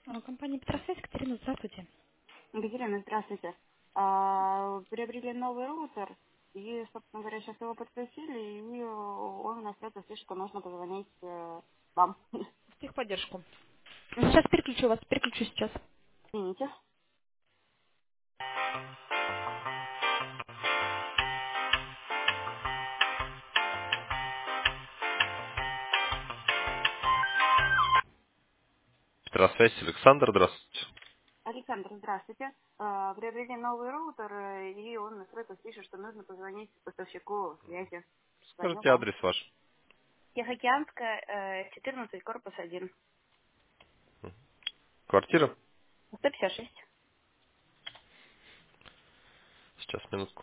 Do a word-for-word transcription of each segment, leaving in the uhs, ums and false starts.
А, Компания Петросвязь, Катерина, здравствуйте. Екатерина, здравствуйте. А, приобрели новый роутер, и, собственно говоря, сейчас его подключили, и он у нас это пишет, что нужно позвонить э, вам. В техподдержку. Мгм. Сейчас переключу вас, переключу сейчас. Извините. Петросвязь, Александр, здравствуйте. Александр, здравствуйте. А, приобрели новый роутер, э, и он на сайтах пишет, что нужно позвонить поставщику связи. Звоню Скажите вам. адрес ваш. Тихоокеанская, э, четырнадцать, корпус один. Квартира? сто пятьдесят шесть. Сейчас, минутку.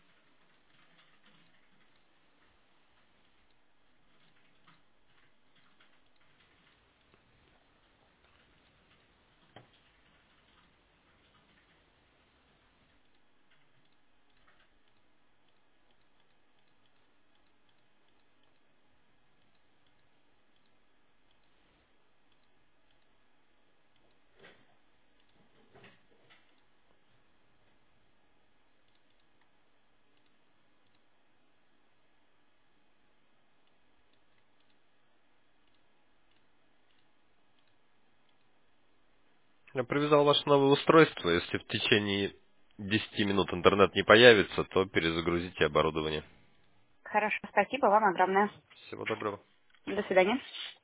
Я привязал ваше новое устройство. Если в течение десяти минут интернет не появится, то перезагрузите оборудование. Хорошо, спасибо вам огромное. Всего доброго. До свидания.